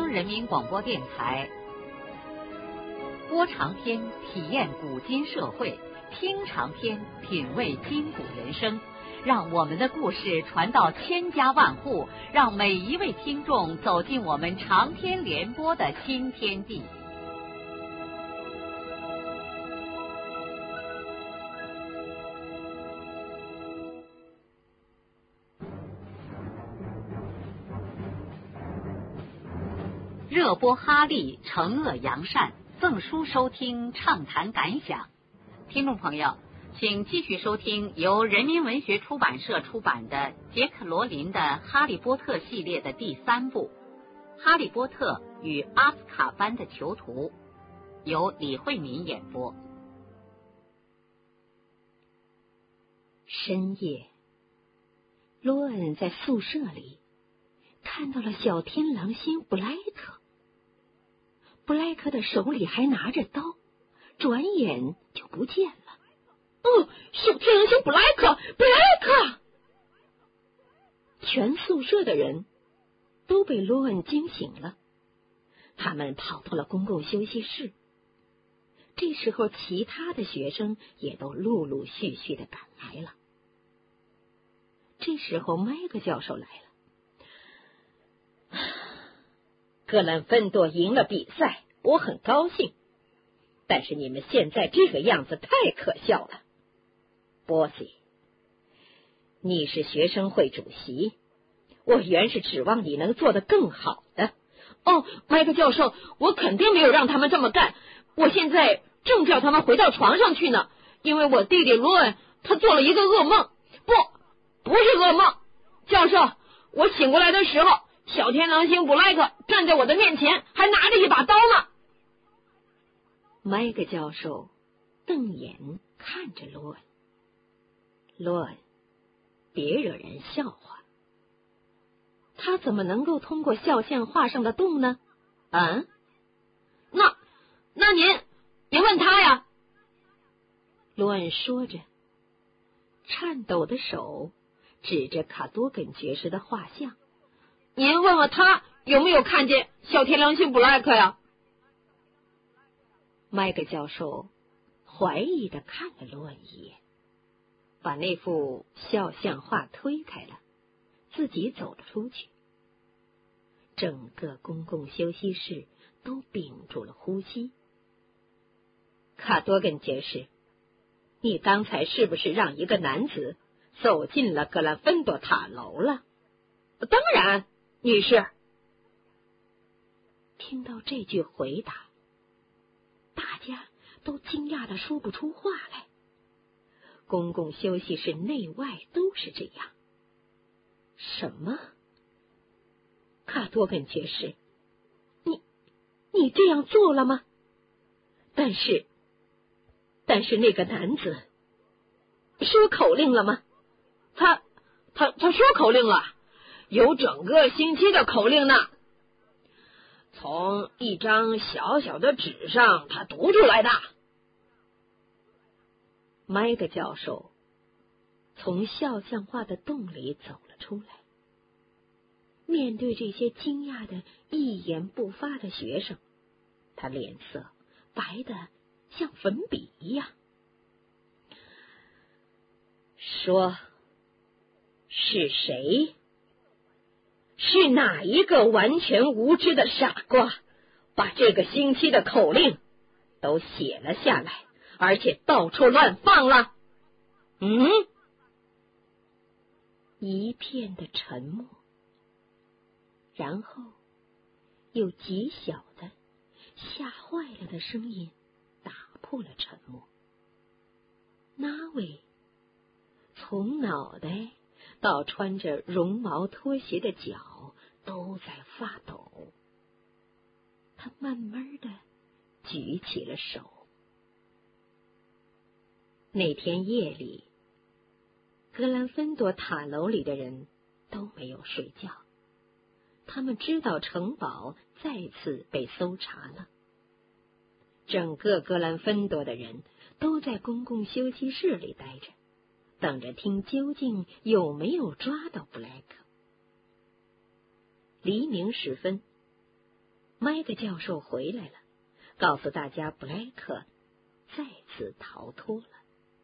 央人民广播电台。播长篇，体验古今社会；听长篇，品味今古人生。让我们的故事传到千家万户，让每一位听众走进我们长篇联播的新天地。热播哈利，惩恶扬善，赠书收听，畅谈感想。听众朋友，请继续收听由人民文学出版社出版的杰克·罗琳的《哈利波特》系列的第3部《哈利波特与阿斯卡班的囚徒》，由李慧敏演播。 深夜，罗恩在宿舍里看到了小天狼星布莱克。布莱克的手里还拿着刀，转眼就不见了。 小天狼星布莱克！ 全宿舍的人都被罗恩惊醒了，他们跑到了公共休息室。这时候，其他的学生也都陆陆续续的赶来了。这时候，麦克教授来了。 格兰芬多赢了比赛，我很高兴，但是你们现在这个样子太可笑了。波西，你是学生会主席，我原是指望你能做得更好的。 麦克教授，我肯定没有让他们这么干，我现在正叫他们回到床上去呢，因为我弟弟罗恩他做了一个噩梦。不是噩梦，教授，我醒过来的时候，小天狼星布莱克站在我的面前，还拿着一把刀呢。 麦克教授瞪眼看着罗恩。罗恩，别惹人笑话。他怎么能够通过肖像画上的洞呢？ 那您问他呀。 罗恩说着，颤抖的手指着卡多根爵士的画像。 您问问他有没有看见小天狼星布莱克呀？ 麦克教授怀疑的看了罗恩一眼，把那幅肖像画推开了，自己走了出去。整个公共休息室都屏住了呼吸。卡多根爵士，你刚才是不是让一个男子走进了格兰芬多塔楼了？ 当然，女士。 听到这句回答，大家都惊讶的说不出话来。公共休息室内外都是这样。什么？卡多根爵士，你这样做了吗？但是那个男子说口令了吗？ 他说口令了，有整个星期的口令呢。从一张小小的纸上他读出来的。 麦克教授从肖像画的洞里走了出来，面对这些惊讶的一言不发的学生，他脸色白得像粉笔一样。 说，是谁？是哪一个完全无知的傻瓜，把这个星期的口令都写了下来，而且到处乱放了？ 一片的沉默，然后有极小的吓坏了的声音打破了沉默。那位从脑袋到穿着绒毛拖鞋的脚都在发抖，他慢慢的举起了手。那天夜里，格兰芬多塔楼里的人都没有睡觉，他们知道城堡再次被搜查了。整个格兰芬多的人都在公共休息室里待着，等着听究竟有没有抓到布莱克。黎明时分， 麦克教授回来了，告诉大家布莱克再次逃脱了。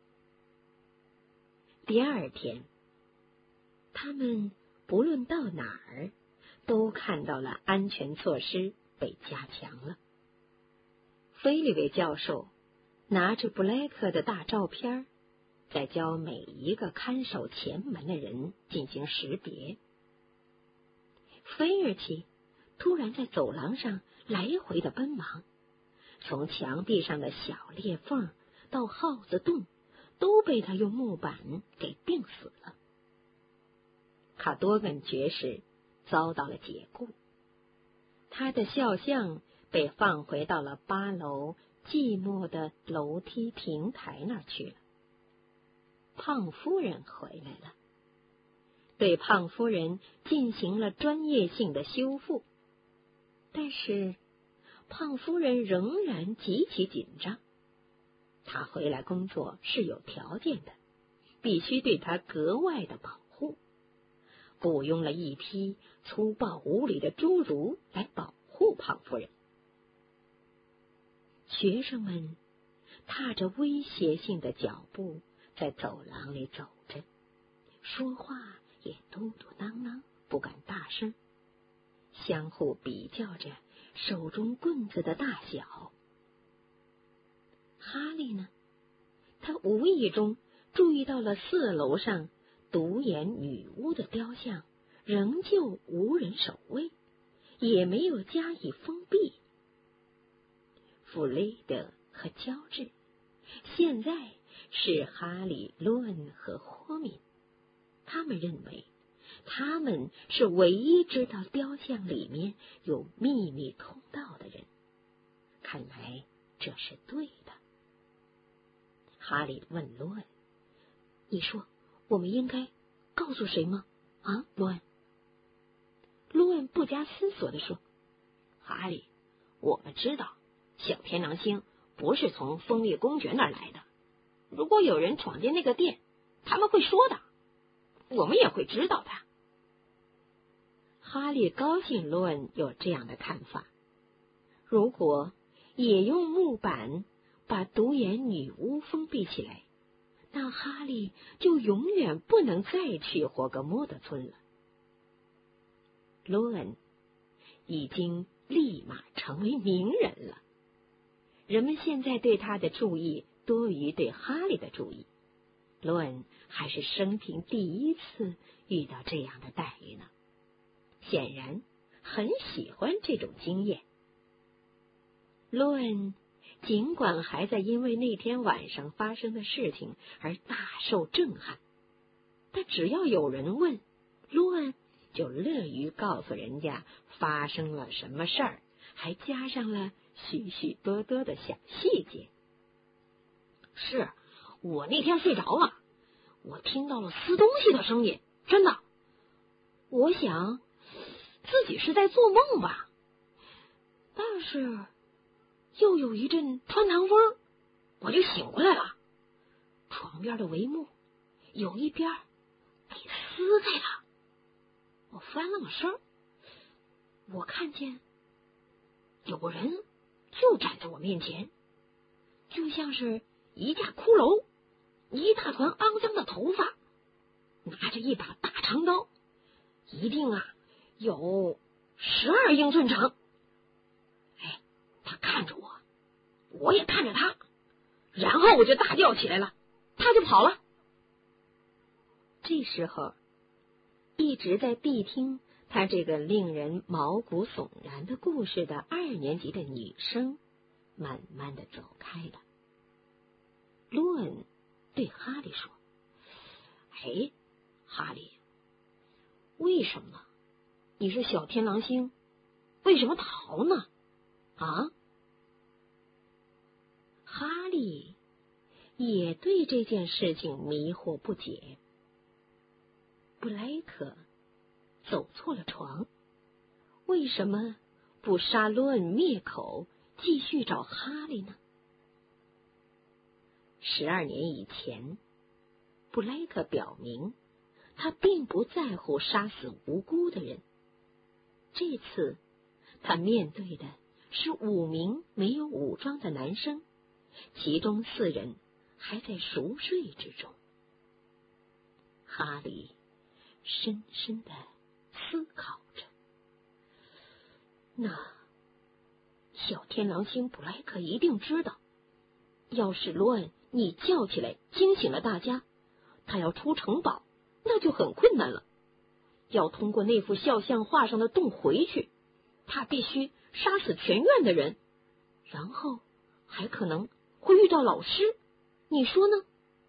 第二天，他们不论到哪儿，都看到了安全措施被加强了。菲利韦教授拿着布莱克的大照片，在教每一个看守前门的人进行识别。菲尔奇突然在走廊上来回的奔忙，从墙壁上的小裂缝到耗子洞，都被他用木板给钉死了。卡多根爵士遭到了解雇，他的肖像被放回到了8楼寂寞的楼梯平台那儿去了。胖夫人回来了，对胖夫人进行了专业性的修复，但是胖夫人仍然极其紧张。她回来工作是有条件的，必须对她格外的保护，雇佣了一批粗暴无礼的侏儒来保护胖夫人。学生们踏着威胁性的脚步在走廊里走着，说话也嘟嘟囔囔，不敢大声，相互比较着手中棍子的大小。哈利呢，他无意中注意到了4楼上独眼女巫的雕像仍旧无人守卫，也没有加以封闭。弗雷德和乔治现在是哈利、罗恩和霍敏，他们认为他们是唯一知道雕像里面有秘密通道的人。看来这是对的。哈利问罗恩：“你说我们应该告诉谁吗？啊，罗恩？”罗恩不加思索地说：“ 哈利，我们知道小天狼星不是从蜂蜜公爵那儿来的。如果有人闯进那个店，他们会说的，我们也会知道的。” 哈利高兴罗恩有这样的看法。如果也用木板把独眼女巫封闭起来，那哈利就永远不能再去霍格莫德村了。罗恩已经立马成为名人了，人们现在对他的注意多于对哈利的注意。罗恩还是生平第一次遇到这样的待遇呢，显然很喜欢这种经验。罗恩尽管还在因为那天晚上发生的事情而大受震撼，但只要有人问，罗恩就乐于告诉人家发生了什么事儿，还加上了许许多多的小细节。 是我那天睡着了，我听到了撕东西的声音，真的。我想自己是在做梦吧，但是又有一阵穿堂风，我就醒过来了。床边的帷幕有一边被撕开了，我翻了个身，我看见有个人就站在我面前，就像是一架骷髅，一大团肮脏的头发，拿着一把大长刀，一定有12英寸长。他看着我，我也看着他，然后我就大叫起来了，他就跑了。 这时候，一直在谛听他这个令人毛骨悚然的故事的2年级的女生慢慢的走开了。罗恩对哈利说：“ 哎，哈利，为什么你是小天狼星？为什么逃呢？啊？” 哈利也对这件事情迷惑不解。布莱克走错了床，为什么不杀罗恩灭口，继续找哈利呢？12年以前，布莱克表明他并不在乎杀死无辜的人。这次他面对的是5名没有武装的男生，其中4人还在熟睡之中。哈利深深的思考着，那小天狼星布莱克一定知道，要是罗恩你叫起来惊醒了大家，他要出城堡那就很困难了。要通过那幅肖像画上的洞回去，他必须杀死全院的人，然后还可能会遇到老师，你说呢？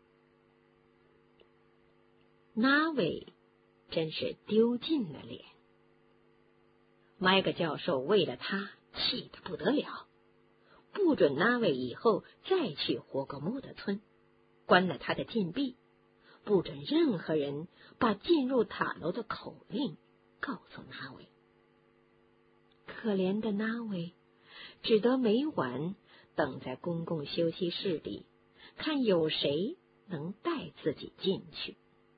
那位真是丢尽了脸。麦克教授为了他气得不得了，不准那位以后再去霍格莫德村，关了他的禁闭，不准任何人把进入塔楼的口令告诉那位。可怜的那位只得每晚等在公共休息室里，看有谁能带自己进去。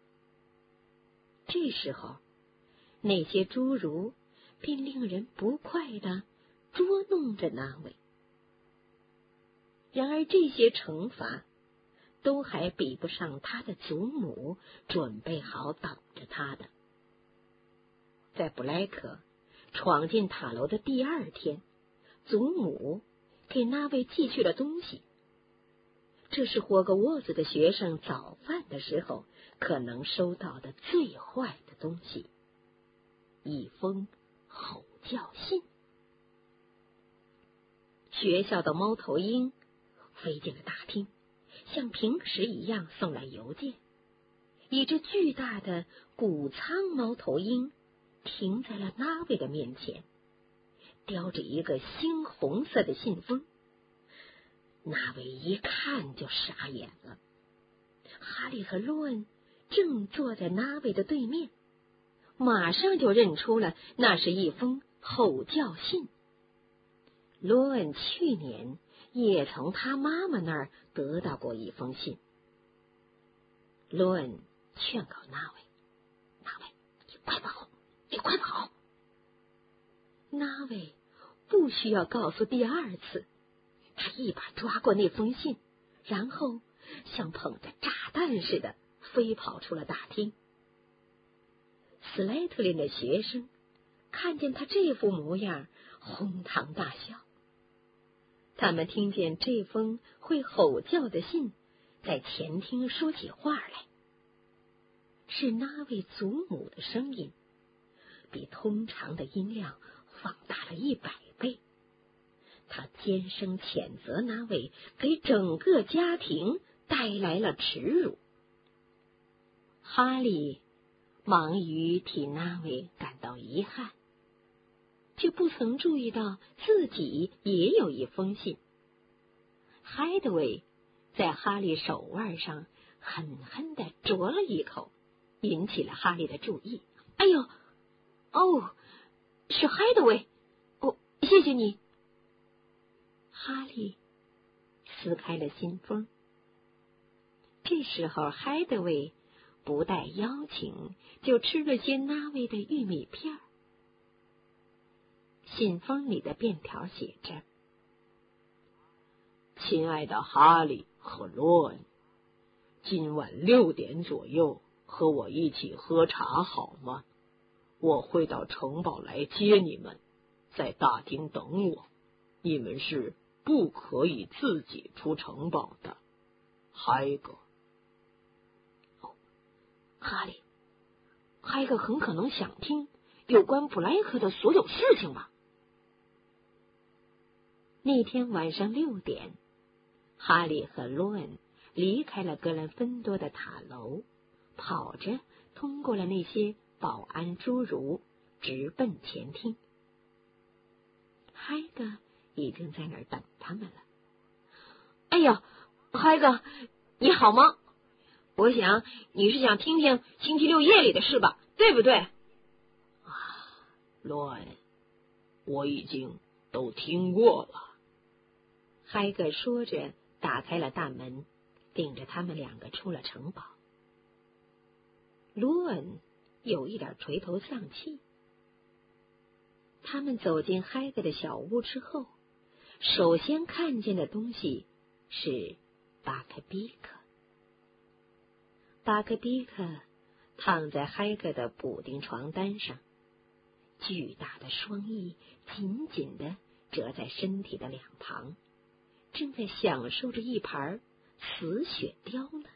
这时候，那些侏儒便令人不快地捉弄着那位。然而这些惩罚都还比不上他的祖母准备好等着他的。在布莱克闯进塔楼的第2天，祖母给那位寄去了东西。这是霍格沃兹的学生早饭的时候可能收到的最坏的东西——一封吼叫信。学校的猫头鹰飞进了大厅，像平时一样送来邮件。一只巨大的谷仓猫头鹰停在了那位的面前，叼着一个猩红色的信封。那位一看就傻眼了。哈利和罗恩正坐在那位的对面，马上就认出了那是一封吼叫信。罗恩去年也从他妈妈那儿得到过一封信。罗恩劝告那位，你快跑，你快跑！那位不需要告诉第2次，他一把抓过那封信，然后像捧着炸弹似的飞跑出了大厅。斯莱特林的学生看见他这副模样，哄堂大笑。他们听见这封会吼叫的信在前厅说起话来，是那位祖母的声音，比通常的音量放大了100倍。他尖声谴责那位给整个家庭带来了耻辱。哈利忙于替那位感到遗憾，却不曾注意到自己也有一封信。海德维在哈利手腕上狠狠地啄了一口，引起了哈利的注意。哎呦，是海德维，谢谢你。哈利撕开了信封。这时候海德维不带邀请就吃了些那位的玉米片。信封里的便条写着： 亲爱的哈利和罗恩，今晚6点左右和我一起喝茶好吗？我会到城堡来接你们，在大厅等我。你们是不可以自己出城堡的，海格。 哈利，海格很可能想听有关布莱克的所有事情吧。 那天晚上6点，哈利和罗恩离开了格兰芬多的塔楼，跑着通过了那些保安侏儒，直奔前厅。海格已经在那儿等他们了。 哎呀，海格，你好吗？我想你是想听听星期6夜里的事吧，对不对？ 罗恩，我已经都听过了。 海格说着打开了大门，领着他们2个出了城堡。罗恩有一点垂头丧气。 他们走进海格的小屋之后，首先看见的东西是巴克比克。巴克比克躺在海格的补丁床单上，巨大的双翼紧紧地折在身体的两旁，正在享受着一盘死雪貂呢。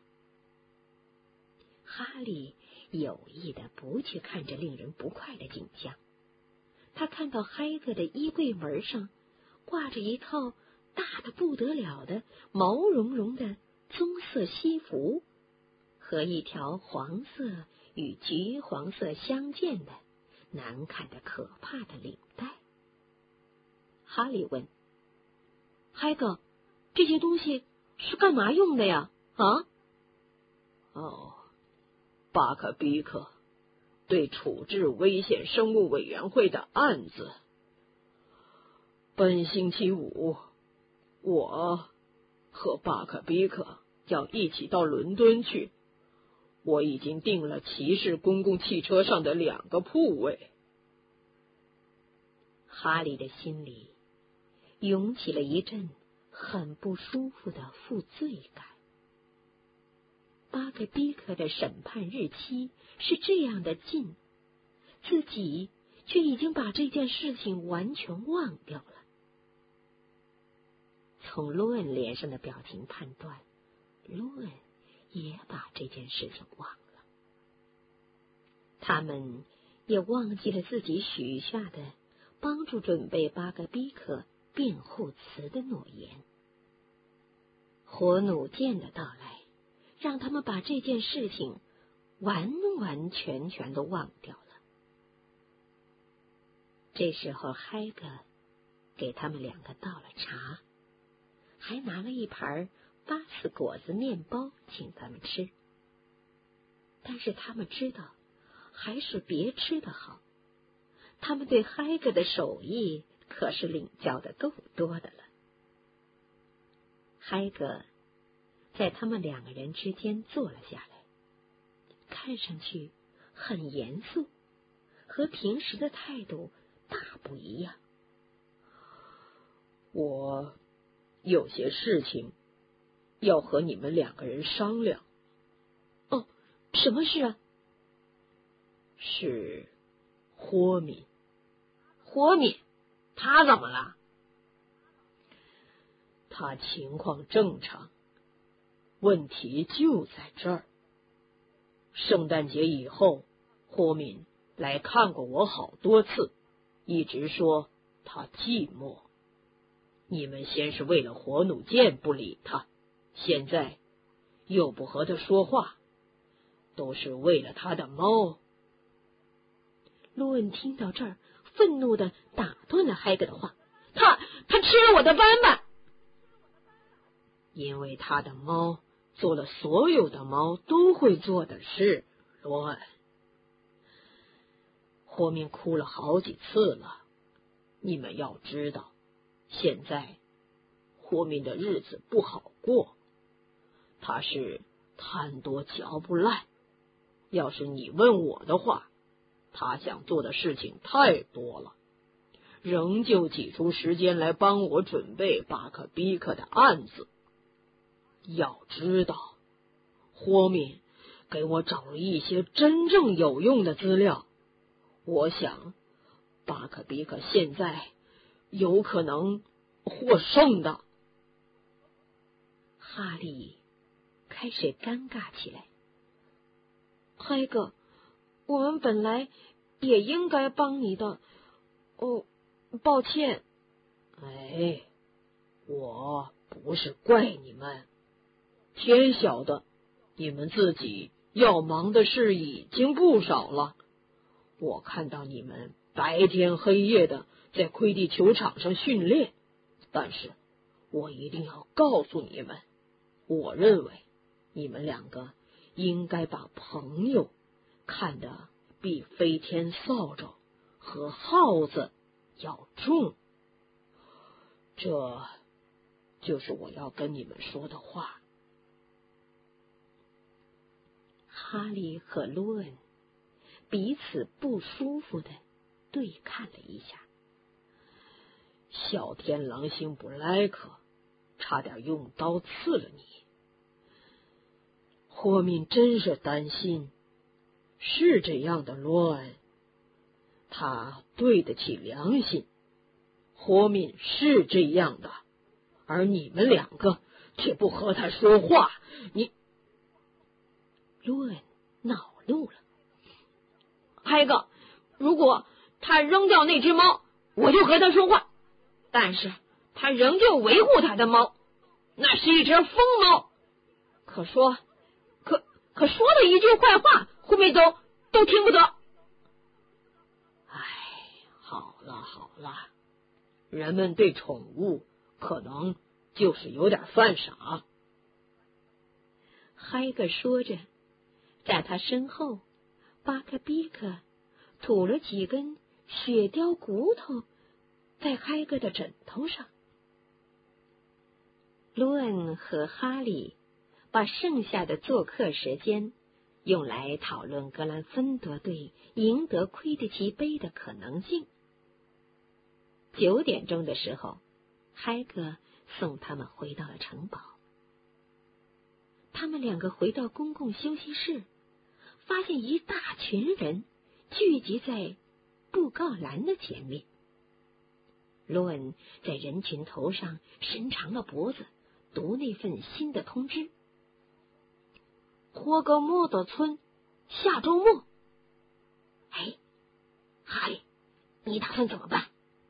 哈利有意的不去看这令人不快的景象，他看到海格的衣柜门上挂着一套大的不得了的毛茸茸的棕色西服和一条黄色与橘黄色相间的难看的可怕的领带。哈利问：海格，这些东西是干嘛用的呀？啊？ 哦，巴克比克对处置危险生物委员会的案子。本星期五，我和巴克比克要一起到伦敦去。我已经订了骑士公共汽车上的2个铺位。 哈利的心里涌起了一阵很不舒服的负罪感。巴克比克的审判日期是这样的近，自己却已经把这件事情完全忘掉了。从罗恩脸上的表情判断，罗恩也把这件事情忘了。他们也忘记了自己许下的帮助准备巴克比克辩护词的诺言。火弩箭的到来让他们把这件事情完完全全都忘掉了。这时候海格给他们2个倒了茶，还拿了一盘巴斯果子面包请他们吃。但是他们知道还是别吃的好，他们对海格的手艺可是领教的够多的了。海格在他们2个人之间坐了下来，看上去很严肃，和平时的态度大不一样。 我有些事情要和你们2个人商量。 哦，什么事啊？ 是霍敏。 霍敏，他怎么了？ 他情况正常，问题就在这儿。圣诞节以后，霍敏来看过我好多次，一直说他寂寞。你们先是为了火弩箭不理他，现在又不和他说话，都是为了他的猫。 罗恩听到这儿，愤怒地打断了海格的话： 他吃了我的斑斑。 因为他的猫做了所有的猫都会做的事，罗恩。霍敏哭了好几次了，你们要知道，现在霍敏的日子不好过，他是贪多嚼不烂。要是你问我的话，他想做的事情太多了，仍旧挤出时间来帮我准备巴克比克的案子。要知道，霍敏给我找了一些真正有用的资料，我想巴克比克现在有可能获胜的。 哈利开始尴尬起来。海格，我们本来也应该帮你的。哦，抱歉。 哎，我不是怪你们，天晓得，你们自己要忙的事已经不少了。我看到你们白天黑夜的在魁地球场上训练，但是我一定要告诉你们，我认为你们2个应该把朋友看得比飞天扫帚和耗子要重。这就是我要跟你们说的话。 哈利和罗恩彼此不舒服的对看了一下。 小天狼星布莱克差点用刀刺了你。霍敏真是担心，是这样的，罗恩，他对得起良心。霍敏是这样的，而你们两个却不和他说话。 罗恩恼怒了。 海哥，如果他扔掉那只猫，我就和他说话。但是他仍旧维护他的猫，那是一只疯猫。可说的一句坏话，后面都听不得。 唉，好了，人们对宠物可能就是有点犯傻。 海格说着，在他身后，巴克比克吐了几根雪雕骨头在海格的枕头上。罗恩和哈利把剩下的做客时间用来讨论格兰芬多队赢得魁地奇杯的可能性。9点钟的时候，海格送他们回到了城堡。他们两个回到公共休息室，发现一大群人聚集在布告栏的前面。罗恩在人群头上伸长了脖子，读那份新的通知： 霍格莫德村下周末。 哎，哈利，你打算怎么办？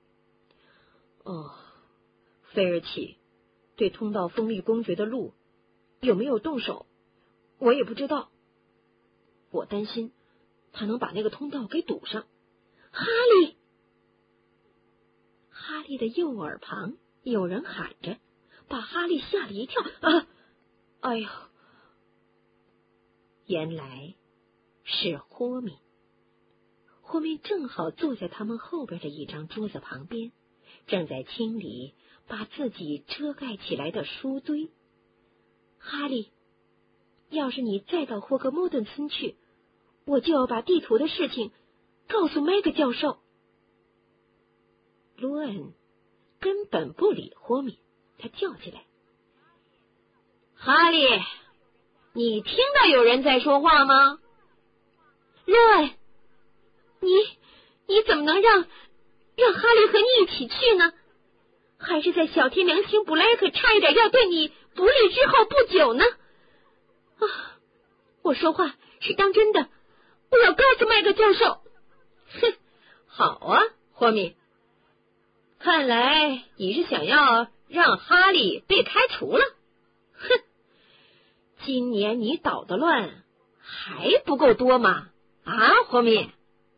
菲尔奇对通到蜂蜜公爵的路有没有动手，我也不知道。我担心他能把那个通道给堵上。 哈利的右耳旁有人喊着，把哈利吓了一跳。 哎呦！ 原来是霍敏。霍敏正好坐在他们后边的一张桌子旁边，正在清理把自己遮盖起来的书堆。哈利，要是你再到霍格莫顿村去，我就要把地图的事情告诉麦克教授。罗恩根本不理霍敏，他叫起来： 哈利，你听到有人在说话吗？ 罗恩，你怎么能让哈利和你一起去呢？还是在小天良星布莱克差一点要对你不利之后不久呢？我说话是当真的，我要告诉麦克教授。 哼，好啊，霍敏，看来你是想要让哈利被开除了。哼，今年你捣的乱还不够多吗？啊，霍敏。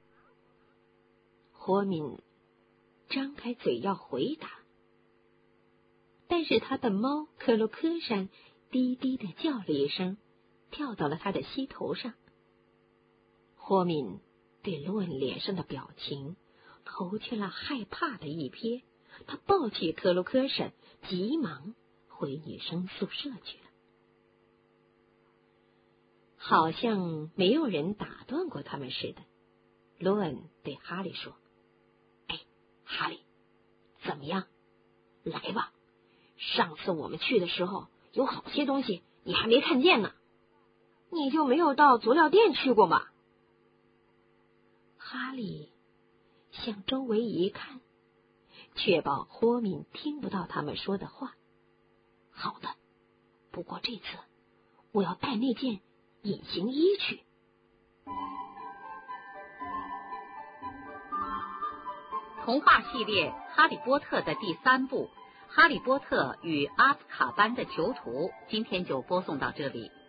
霍敏张开嘴要回答，但是他的猫克洛科山低低的叫了一声，跳到了他的膝头上。霍敏对罗恩脸上的表情投去了害怕的一瞥，他抱起克洛科山，急忙回女生宿舍去了。好像没有人打断过他们似的，罗恩对哈利说：哈利，怎么样？来吧，上次我们去的时候，有好些东西你还没看见呢。你就没有到足疗店去过吗？哈利向周围一看，确保霍敏听不到他们说的话。好的，不过这次我要带那件隐形衣去。 童话系列《哈利波特》的第3部《哈利波特与阿斯卡班的囚徒》今天就播送到这里。